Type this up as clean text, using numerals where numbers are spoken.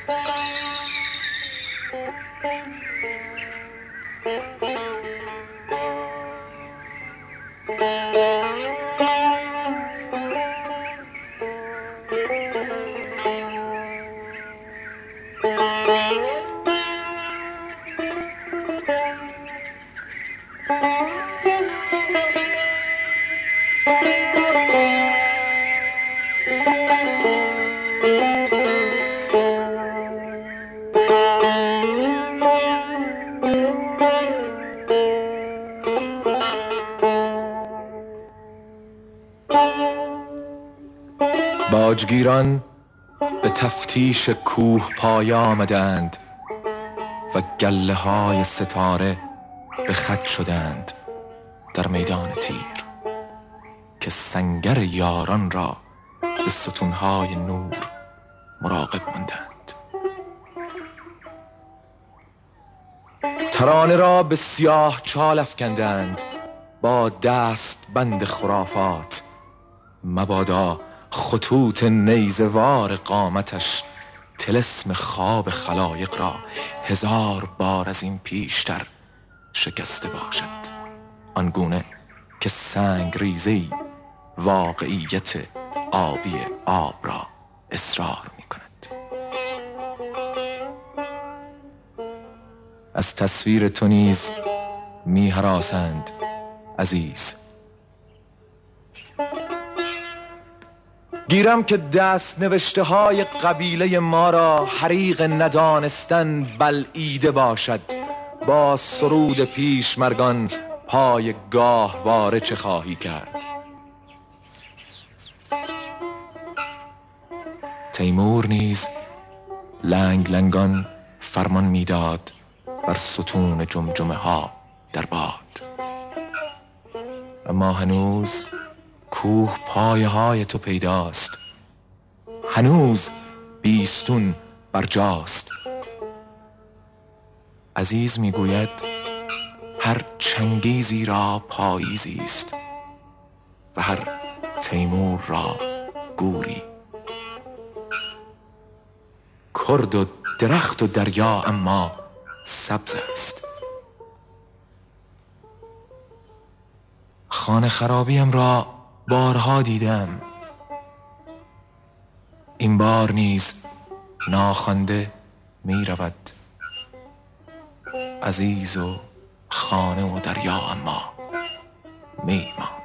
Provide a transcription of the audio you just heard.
باجگیران به تفتیش کوه پای آمدند و گله های ستاره به خط شدند در میدان تیر که سنگر یاران را به ستونهای نور مراقب ماندند. ترانه را به سیاه چال افکندند با دست بند خرافات، مبادا خطوط نیزوار قامتش طلسم خواب خلایق را 1000 بار از این پیشتر شکسته باشد، آنگونه که سنگ ریزی واقعیت آبی آب را اصرار می کند. از تصویر تو نیز می هراسند عزیز. گیرم که دست نوشته های قبیله ما را حریق ندانستن بلعیده باشد، با سرود پیشمرگان پای گاهواره چه خواهی کرد؟ تیمور نیز لنگ لنگان فرمان میداد بر ستون جمجمه ها در باد، اما هنوز کوه پایه های تو پیداست، هنوز بیستون بر جاست. عزیز میگوید هر چنگیزی را پاییزی است و هر تیمور را گوری. کرد و درخت و دریا اما سبز است. خانه خرابیم را بارها دیدم، این بار نیز ناخوانده می رود. عزیز و خانه و دریا اما می ماند.